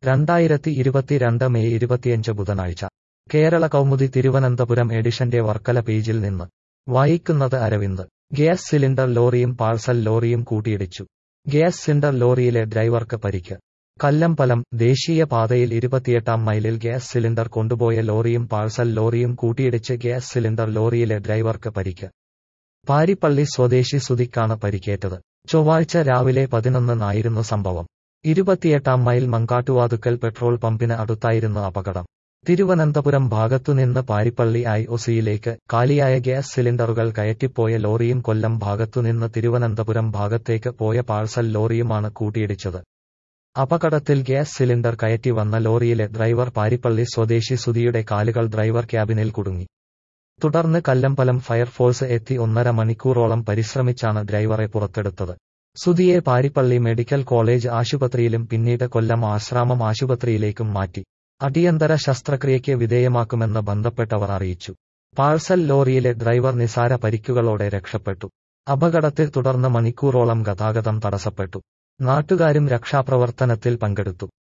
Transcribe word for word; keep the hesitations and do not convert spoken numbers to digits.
രണ്ടായിരത്തി ഇരുപത്തിരണ്ട് മെയ് ഇരുപത്തിയഞ്ച് ബുധനാഴ്ച കേരള കൗമുദി തിരുവനന്തപുരം എഡിഷന്റെ വർക്കല പേജിൽ നിന്ന് വായിക്കുന്നത് അരവിന്ദ്. ഗ്യാസ് സിലിണ്ടർ ലോറിയും പാഴ്സൽ ലോറിയും കൂട്ടിയിടിച്ചു. ഗ്യാസ് സിലിണ്ടർ ലോറിയിലെ ഡ്രൈവർക്ക് പരിക്ക്. കല്ലമ്പലം ദേശീയ പാതയിൽ ഇരുപത്തിയെട്ടാം മൈലിൽ ഗ്യാസ് സിലിണ്ടർ കൊണ്ടുപോയ ലോറിയും പാഴ്സൽ ലോറിയും കൂട്ടിയിടിച്ച് ഗ്യാസ് സിലിണ്ടർ ലോറിയിലെ ഡ്രൈവർക്ക് പരിക്ക്. പാരിപ്പള്ളി സ്വദേശി സുധിക്കാണ് പരിക്കേറ്റത്. ചൊവ്വാഴ്ച രാവിലെ പതിനൊന്നിനായിരുന്നു സംഭവം. ഇരുപത്തിയെട്ടാം മൈൽ മങ്കാട്ടുവാതുക്കൽ പെട്രോൾ പമ്പിന് അടുത്തായിരുന്നു അപകടം. തിരുവനന്തപുരം ഭാഗത്തുനിന്ന് പാരിപ്പള്ളി ഐ ഒ സിയിലേക്ക് കാലിയായ ഗ്യാസ് സിലിണ്ടറുകൾ കയറ്റിപ്പോയ ലോറിയും കൊല്ലം ഭാഗത്തുനിന്ന് തിരുവനന്തപുരം ഭാഗത്തേക്ക് പോയ പാഴ്സൽ ലോറിയുമാണ് കൂട്ടിയിടിച്ചത്. അപകടത്തിൽ ഗ്യാസ് സിലിണ്ടർ കയറ്റി വന്ന ലോറിയിലെ ഡ്രൈവർ പാരിപ്പള്ളി സ്വദേശി സുധിയുടെ കാലുകൾ ഡ്രൈവർ ക്യാബിനിൽ കുടുങ്ങി. തുടർന്ന് കല്ലമ്പലം ഫയർഫോഴ്സ് എത്തി ഒന്നര മണിക്കൂറോളം പരിശ്രമിച്ചാണ് ഡ്രൈവറെ പുറത്തെടുത്തത്. സുധിയെ പാരിപ്പള്ളി മെഡിക്കൽ കോളേജ് ആശുപത്രിയിലും പിന്നീട് കൊല്ലം ആശ്രാമം ആശുപത്രിയിലേക്കും മാറ്റി. അടിയന്തര ശസ്ത്രക്രിയയ്ക്ക് വിധേയമാക്കുമെന്ന് ബന്ധപ്പെട്ടവർ അറിയിച്ചു. പാഴ്സൽ ലോറിയിലെ ഡ്രൈവർ നിസാര പരിക്കുകളോടെ രക്ഷപ്പെട്ടു. അപകടത്തെ തുടർന്ന് മണിക്കൂറോളം ഗതാഗതം തടസ്സപ്പെട്ടു. നാട്ടുകാരും രക്ഷാപ്രവർത്തനത്തിൽ പങ്കെടുത്തു.